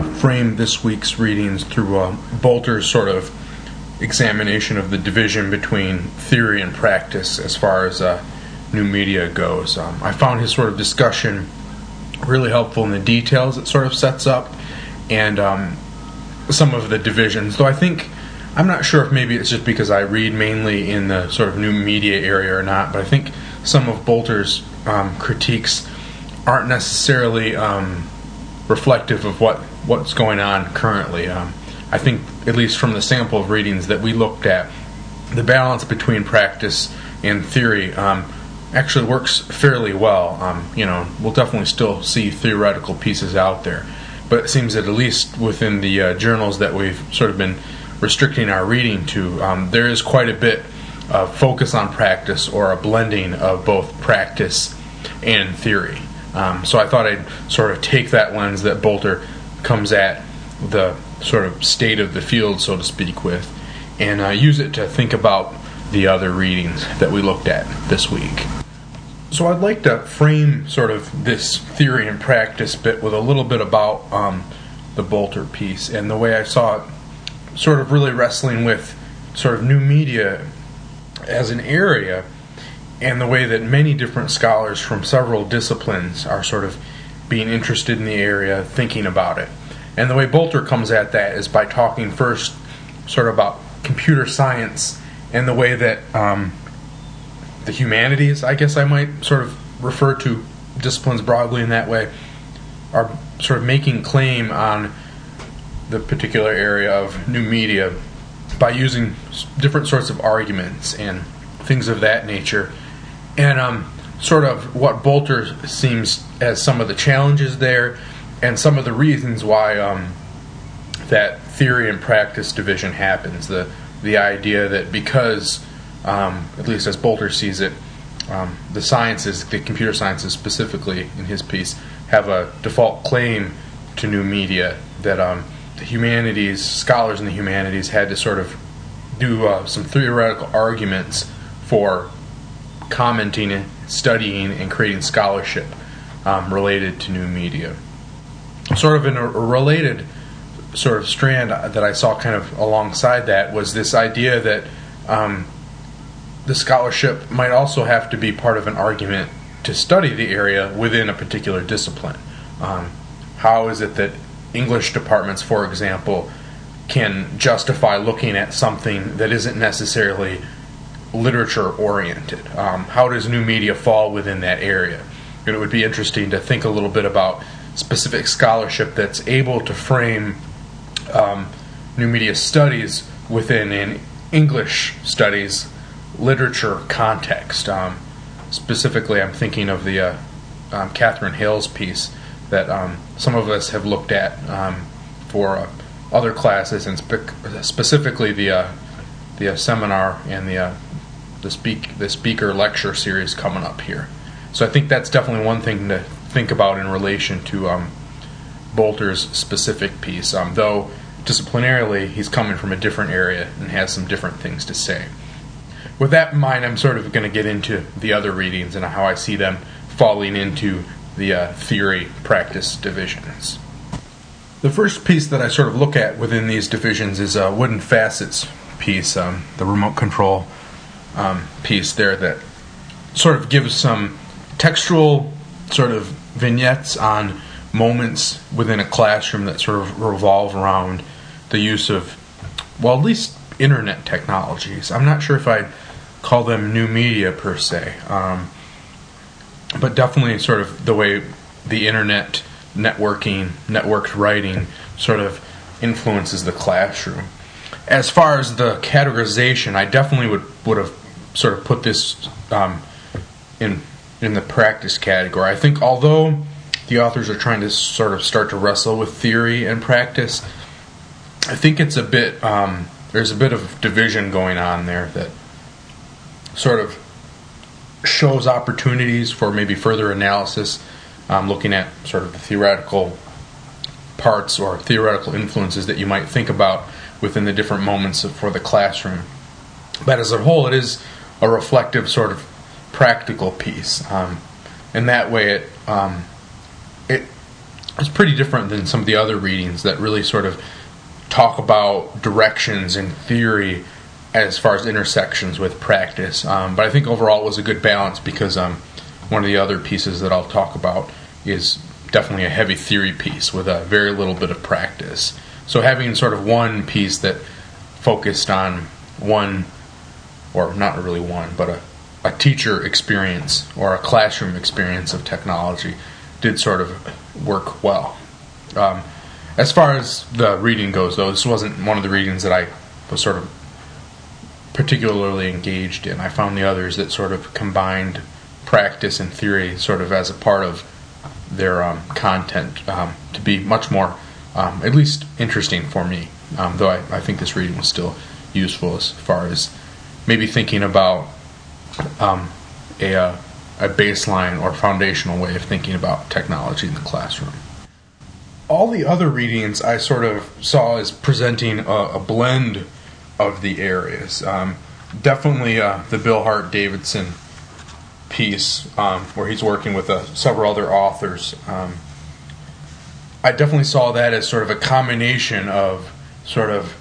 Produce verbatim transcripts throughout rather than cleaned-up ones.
frame this week's readings through uh, Bolter's sort of examination of the division between theory and practice as far as uh, new media goes. Um, I found his sort of discussion really helpful in the details it sort of sets up and um, some of the divisions, though I think, I'm not sure if maybe it's just because I read mainly in the sort of new media area or not, but I think some of Bolter's um, critiques aren't necessarily um, reflective of what, what's going on currently. Um, I think, at least from the sample of readings that we looked at, the balance between practice and theory um, actually works fairly well. Um, you know, we'll definitely still see theoretical pieces out there, but it seems that at least within the uh, journals that we've sort of been restricting our reading to, um, there is quite a bit of focus on practice or a blending of both practice and theory. Um, so I thought I'd sort of take that lens that Bolter comes at the sort of state of the field, so to speak, with, and uh, use it to think about the other readings that we looked at this week. So I'd like to frame sort of this theory and practice bit with a little bit about um, the Bolter piece and the way I saw it sort of really wrestling with sort of new media as an area, and the way that many different scholars from several disciplines are sort of being interested in the area, thinking about it. And the way Bolter comes at that is by talking first sort of about computer science and the way that um, the humanities, I guess I might sort of refer to disciplines broadly in that way, are sort of making claim on the particular area of new media by using different sorts of arguments and things of that nature. And um, sort of what Bolter seems as some of the challenges there and some of the reasons why um, that theory and practice division happens. The the idea that because, um, at least as Bolter sees it, um, the sciences, the computer sciences specifically in his piece, have a default claim to new media, that um, the humanities, scholars in the humanities had to sort of do uh, some theoretical arguments for commenting, studying, and creating scholarship um, related to new media. Sort of in a related sort of strand that I saw kind of alongside that was this idea that um, the scholarship might also have to be part of an argument to study the area within a particular discipline. Um, how is it that English departments, for example, can justify looking at something that isn't necessarily literature-oriented? Um, how does new media fall within that area? And it would be interesting to think a little bit about specific scholarship that's able to frame um, new media studies within an English studies literature context. Um, specifically, I'm thinking of the uh, um, Catherine Hale's piece that um, some of us have looked at um, for uh, other classes, and spe- specifically the uh, the uh, seminar and the uh, the speak the speaker lecture series coming up here. So I think that's definitely one thing to think about in relation to um, Bolter's specific piece, um, though disciplinarily he's coming from a different area and has some different things to say. With that in mind, I'm sort of going to get into the other readings and how I see them falling into the uh, theory-practice divisions. The first piece that I sort of look at within these divisions is uh, Wooden Facets piece, um, the remote control um, piece there that sort of gives some textual sort of vignettes on moments within a classroom that sort of revolve around the use of, well, at least internet technologies. I'm not sure if I'd call them new media per se, um, but definitely sort of the way the internet, networking, networked writing sort of influences the classroom. As far as the categorization, I definitely would, would have sort of put this um, in in the practice category. I think although the authors are trying to sort of start to wrestle with theory and practice, I think it's a bit, um, there's a bit of division going on there that sort of shows opportunities for maybe further analysis, um, looking at sort of the theoretical parts or theoretical influences that you might think about within the different moments of, for the classroom. But as a whole, it is a reflective sort of practical piece. Um, and that way it um, it it's pretty different than some of the other readings that really sort of talk about directions and theory as far as intersections with practice. Um, but I think overall it was a good balance because um, one of the other pieces that I'll talk about is definitely a heavy theory piece with a very little bit of practice. So having sort of one piece that focused on one, or not really one, but a, a teacher experience or a classroom experience of technology did sort of work well. Um, as far as the reading goes, though, this wasn't one of the readings that I was sort of particularly engaged in. I found the others that sort of combined practice and theory sort of as a part of their um, content um, to be much more, um, at least interesting for me, um, though I, I think this reading was still useful as far as maybe thinking about um, a, uh, a baseline or foundational way of thinking about technology in the classroom. All the other readings I sort of saw as presenting a, a blend of the areas. Um, definitely uh, the Bill Hart Davidson piece um, where he's working with uh, several other authors. Um, I definitely saw that as sort of a combination of sort of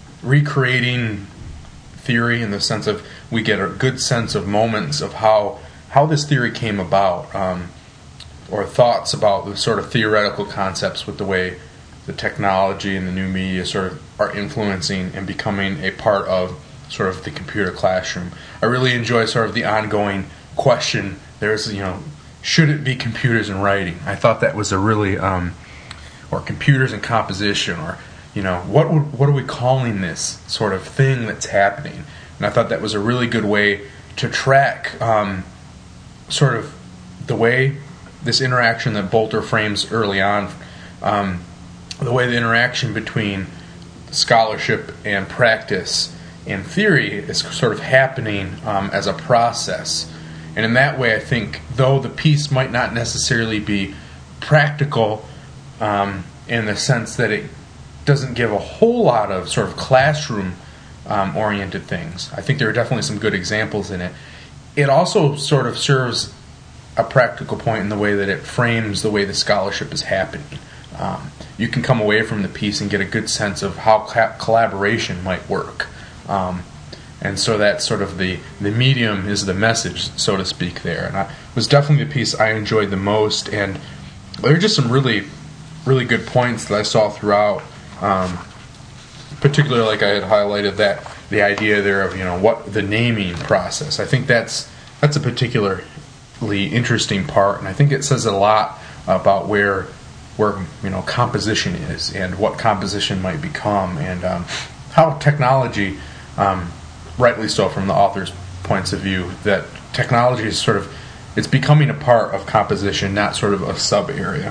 recreating theory in the sense of we get a good sense of moments of how how this theory came about, um, or thoughts about the sort of theoretical concepts with the way the technology and the new media sort of are influencing and becoming a part of sort of the computer classroom. I really enjoy sort of the ongoing question. There's, you know, should it be computers and writing? I thought that was a really, um, or computers and composition, or, you know, what would, what are we calling this sort of thing that's happening? And I thought that was a really good way to track um, sort of the way this interaction that Bolter frames early on, um, the way the interaction between scholarship and practice and theory is sort of happening um, as a process. And in that way, I think, though the piece might not necessarily be practical um, in the sense that it doesn't give a whole lot of sort of classroom-oriented um, things, I think there are definitely some good examples in it. It also sort of serves a practical point in the way that it frames the way the scholarship is happening. Um, you can come away from the piece and get a good sense of how co- collaboration might work. Um, and so that sort of the, the medium is the message, so to speak, there. And I, it was definitely the piece I enjoyed the most. And there are just some really, really good points that I saw throughout. Um, particularly, like I had highlighted, that the idea there of, you know, what the naming process. I think that's that's a particularly interesting part, and I think it says a lot about where where you know composition is and what composition might become, and um, how technology, um, rightly so from the author's points of view, that technology is sort of it's becoming a part of composition, not sort of a sub area.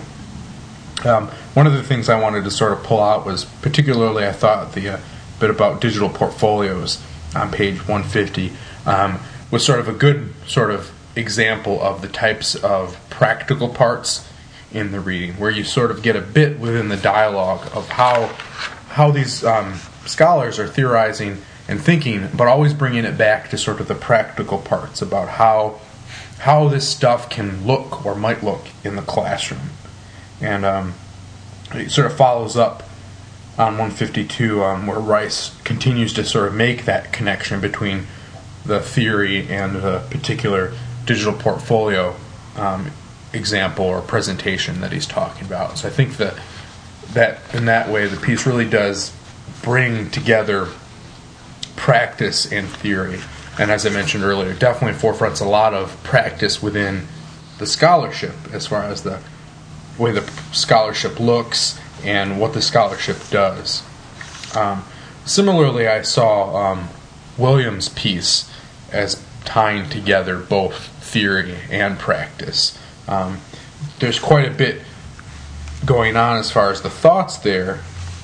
Um, one of the things I wanted to sort of pull out was particularly I thought the uh, bit about digital portfolios on page one fifty um, was sort of a good sort of example of the types of practical parts in the reading, where you sort of get a bit within the dialogue of how how these um, scholars are theorizing and thinking, but always bringing it back to sort of the practical parts about how how this stuff can look or might look in the classroom. And um, it sort of follows up on one fifty-two, um, where Rice continues to sort of make that connection between the theory and the particular digital portfolio um, example or presentation that he's talking about. So I think that that in that way the piece really does bring together practice and theory, and as I mentioned earlier, definitely forefronts a lot of practice within the scholarship as far as the way the scholarship looks and what the scholarship does. Um, similarly, I saw um, Williams' piece as tying together both theory and practice. Um, there's quite a bit going on as far as the thoughts there,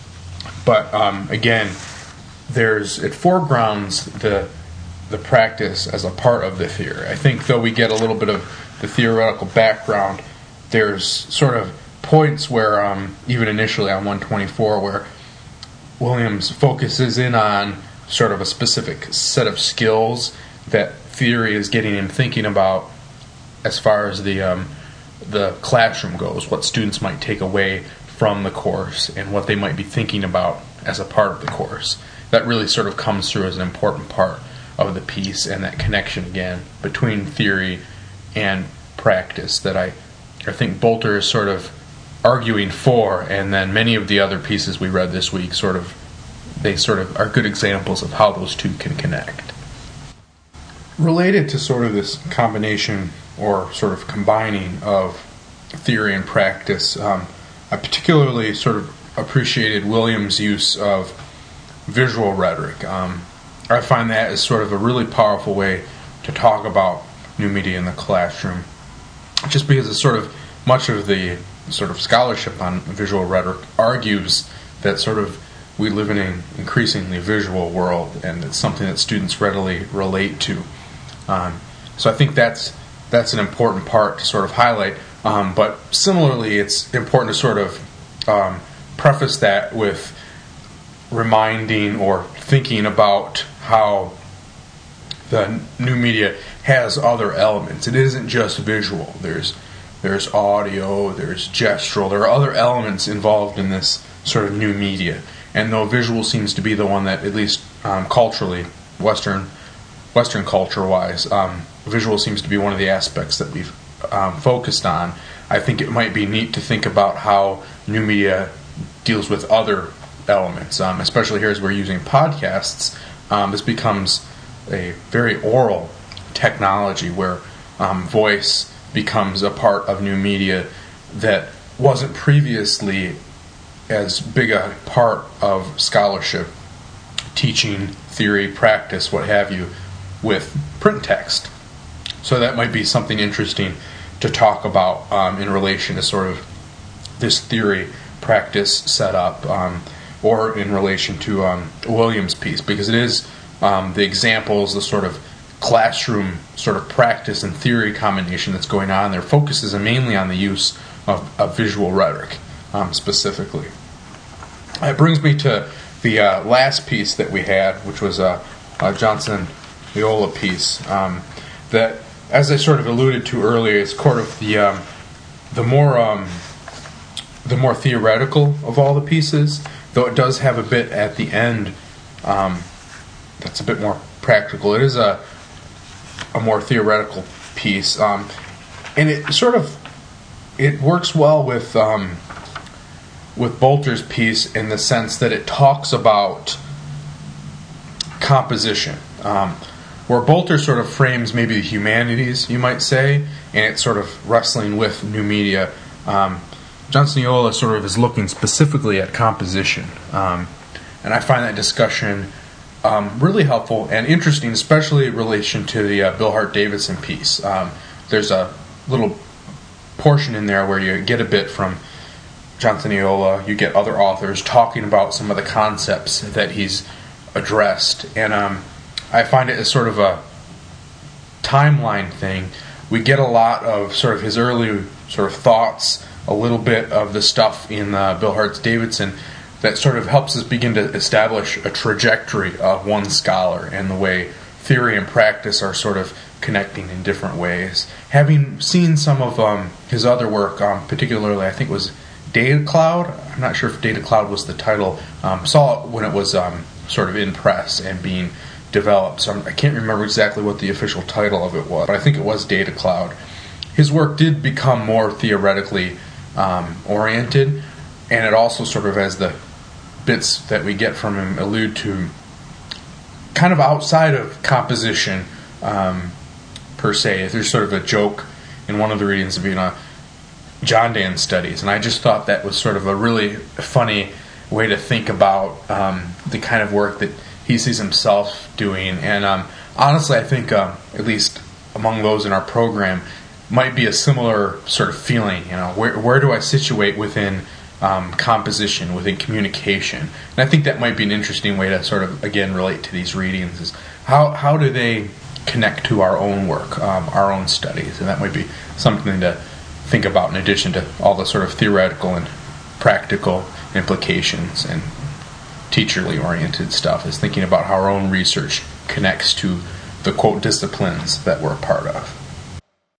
but um, again, there's it foregrounds the the practice as a part of the theory. I think though we get a little bit of the theoretical background, there's sort of points where, um, even initially on one twenty-four, where Williams focuses in on sort of a specific set of skills that theory is getting him thinking about as far as the um, the classroom goes, what students might take away from the course, and what they might be thinking about as a part of the course. That really sort of comes through as an important part of the piece, and that connection again between theory and practice that I, I think Bolter is sort of arguing for, and then many of the other pieces we read this week sort of they sort of are good examples of how those two can connect. Related to sort of this combination or sort of combining of theory and practice, um, I particularly sort of appreciated Williams' use of visual rhetoric. Um, I find that is sort of a really powerful way to talk about new media in the classroom, just because it's sort of much of the sort of scholarship on visual rhetoric argues that sort of we live in an increasingly visual world, and it's something that students readily relate to. Um, so I think that's that's an important part to sort of highlight. Um, but similarly, it's important to sort of um, preface that with reminding or thinking about how the new media has other elements. It isn't just visual. There's there's audio, there's gestural, there are other elements involved in this sort of new media. And though visual seems to be the one that, at least um, culturally, Western Western culture-wise, um, visual seems to be one of the aspects that we've um, focused on, I think it might be neat to think about how new media deals with other elements, um, especially here as we're using podcasts. Um, this becomes a very oral technology where um, voice becomes a part of new media that wasn't previously as big a part of scholarship, teaching, theory, practice, what have you, with print text. So that might be something interesting to talk about um, in relation to sort of this theory practice setup, um, or in relation to um, Williams' piece, because it is um, the examples, the sort of classroom sort of practice and theory combination that's going on there focuses mainly on the use of, of visual rhetoric um, specifically. It brings me to the uh, last piece that we had, which was a, a Johnson Viola piece um, that, as I sort of alluded to earlier, is sort of the um, the more um, the more theoretical of all the pieces, though it does have a bit at the end um, that's a bit more practical. It is a a more theoretical piece, um, and it sort of it works well with um, with Bolter's piece in the sense that it talks about composition, um, where Bolter sort of frames maybe the humanities, you might say, and it's sort of wrestling with new media. Um, Johnson Viola sort of is looking specifically at composition, um, and I find that discussion um, really helpful and interesting, especially in relation to the uh, Bill Hart Davidson piece. Um, there's a little portion in there where you get a bit from Johnson Viola, you get other authors talking about some of the concepts that he's addressed, and um, I find it as sort of a timeline thing. We get a lot of sort of his early sort of thoughts, a little bit of the stuff in uh, Bill Hart's Davidson that sort of helps us begin to establish a trajectory of one scholar and the way theory and practice are sort of connecting in different ways. Having seen some of um, his other work, um, particularly I think it was Data Cloud, I'm not sure if Data Cloud was the title, um, saw it when it was um, sort of in press and being developed, so I'm, I can't remember exactly what the official title of it was, but I think it was Data Cloud. His work did become more theoretically um, oriented, and it also sort of, as the bits that we get from him allude to, kind of outside of composition um, per se. There's sort of a joke in one of the readings of, you know, John Donne studies, and I just thought that was sort of a really funny way to think about um, the kind of work that he sees himself doing. And um, honestly, I think um, at least among those in our program might be a similar sort of feeling. You know, where where do I situate within um, composition, within communication? And I think that might be an interesting way to sort of again relate to these readings. Is how how do they connect to our own work, um, our own studies? And that might be something to think about in addition to all the sort of theoretical and practical implications and teacherly oriented stuff, is thinking about how our own research connects to the quote disciplines that we're a part of.